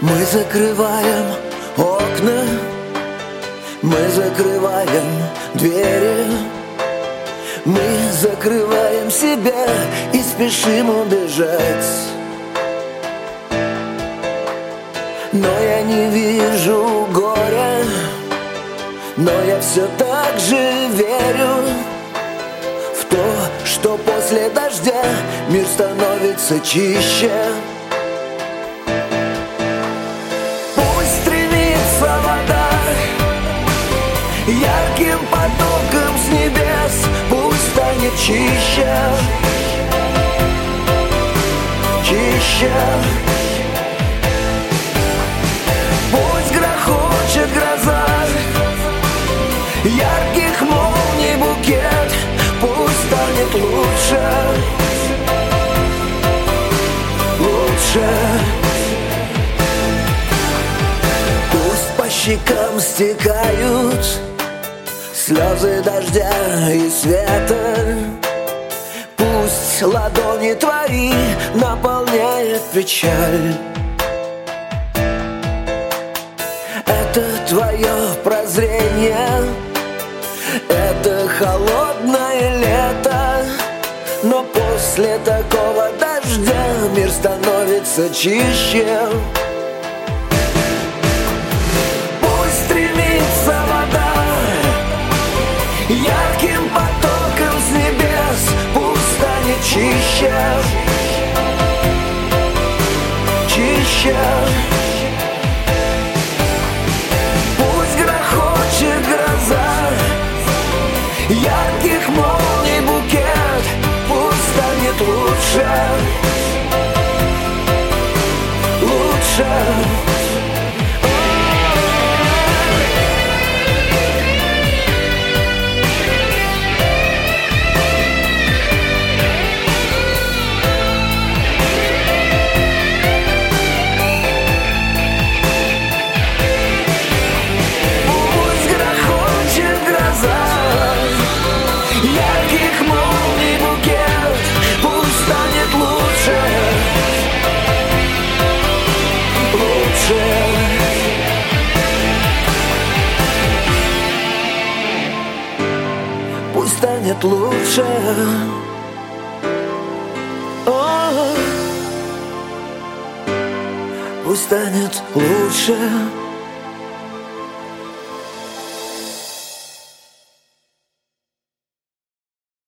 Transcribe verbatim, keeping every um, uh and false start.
Мы закрываем окна, мы закрываем двери, мы закрываем себя и спешим убежать. Но я не вижу горя, но я все так же верю в то, что после дождя мир становится чище. Пусть стремится вода ярким потоком с небес, пусть станет чище, чище. Пусть грохочет гроза, ярких молний букет, пусть станет лучше, лучше. Пусть по щекам стекают слезы дождя и света, пусть ладони твои наполняет печаль. Это твое прозрение, это холодное лето, но после такого дождя мир становится чище. Пусть стремится вода ярким потоком с небес, пусть станет чище, чище. Ярких молний букет, пусть станет лучше, лучше. Пусть станет лучше. О, пусть станет лучше.